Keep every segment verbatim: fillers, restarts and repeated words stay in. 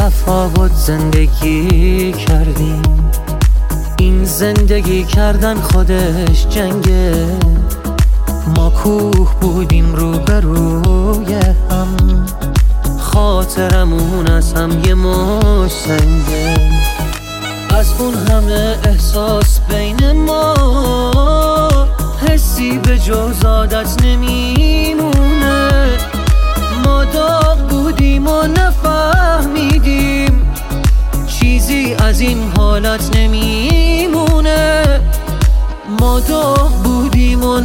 تفاوت زندگی کردیم. این زندگی کردن خودش جنگه. ما کوه بودیم روبروی هم، خاطرمون از هم یه مش سنگه. از اون همه احساس بین ما حسی به جز عادت نمیمونه. ما داغ بودیم و نفهمیدیم چیزی از این حالت نمیمونه. ما داغ بودیم و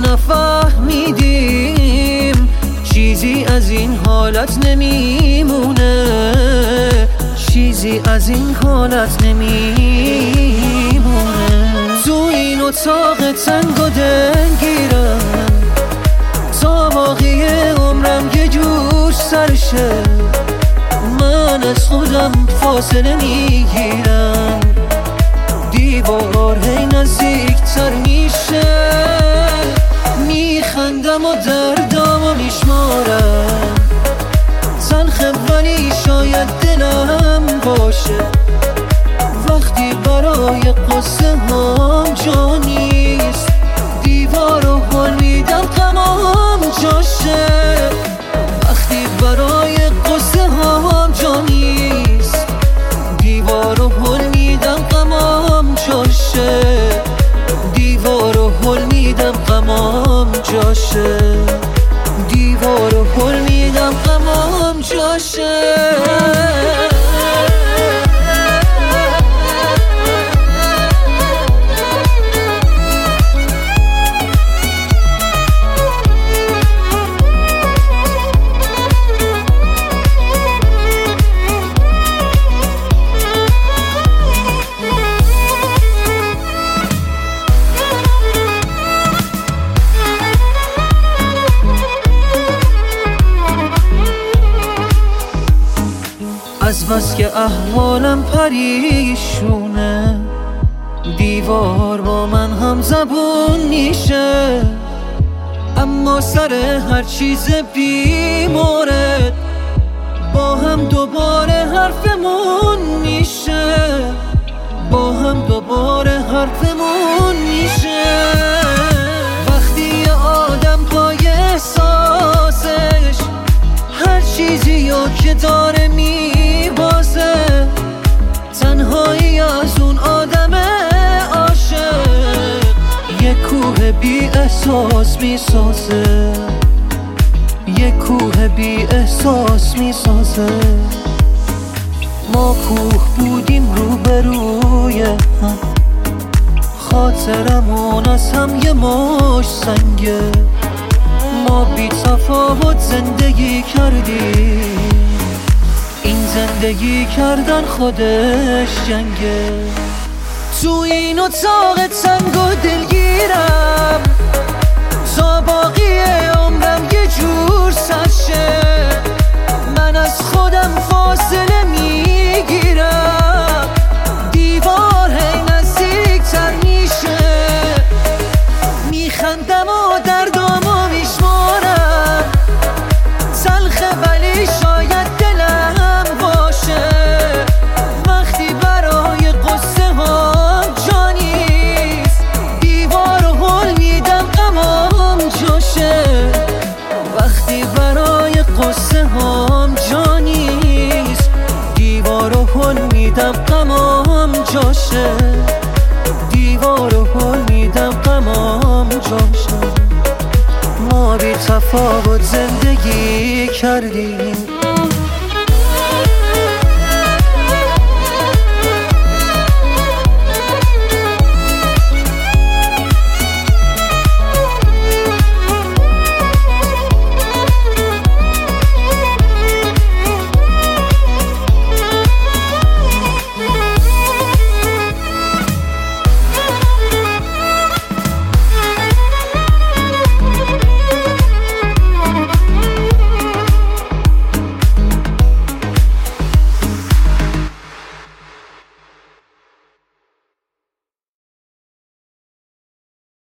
نفهمیدیم چیزی از این حالت نمیمونه. چیزی از این حالت نمیمونه. تو این اتاق تنگ و دلگیرم تا باقی عمرم یه جور سرشه. من از خودم فاصله میگیرم، دیوار هی نزدیکتر میشه. میخندم و دردامو میشمارم، تلخه ولی شاید دلم باشه. وقتی برای قصه هم جا نیست، دیوار رو حل میدم تمام جاشه. وقتی برای قصه هم جا نیست، دیوار رو حل میدم تمام جاشه. دیوار رو حل میدم تمام جاشه. دیوار رو حل میدم تمام جاشه. از بس که احوالم پریشونه، دیوار با من هم زبون میشه. اما سر هر چیز بی مورد با هم دوباره حرفمون میشه. با هم دوباره حرفمون میشه. وقتی یه آدم پای احساسش هر چیزی رو که داره میبازه، تنهایی از اون آدم عاشق یه کوه بی احساس میسازه. یه کوه بی احساس میسازه. ما کوه بودیم روبروی هم، خاطرمون از هم یه مش سنگه. ما بی تفاوت زندگی کردیم. این زندگی کردن خودش جنگه. تو این اتاق تنگ و دلگیرم تا باقی عمرم یه جور سرشه. من از خودم فاصله میگیرم، دیوار هی نزدیکتر میشه. میخندم و دردامو میشمارم، تلخه ولی شاید دلم باشه. وقتی برای قصه هم جا نیست، دیوار رو حل میدم تمام جاشه. وقتی برای قصه هم جا نیست، دیوار رو حل میدم تمام جاشه. دیوار رو حل میدم تمام جاشه. ما بی تفاوت زندگی کردیم.